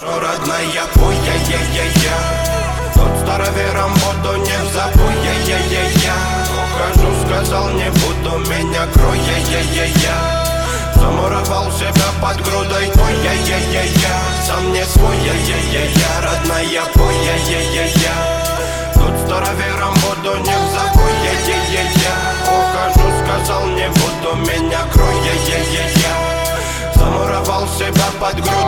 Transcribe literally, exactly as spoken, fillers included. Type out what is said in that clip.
Родная, пой, я-я-я-я. Тот старовером буду, не забудь, я-я-я-я. Ухожу, сказал, не буду, меня крой, я-я-я-я. Замуровал себя под грудой, ой, я-я-я-я. Сам не свой, я-я-я-я. Родная, пой, я-я-я-я. Тут старовером буду, не забудь, я-я-я-я. Ухожу, сказал, не буду, меня крой, я-я-я-я. Замуровал себя под грудой.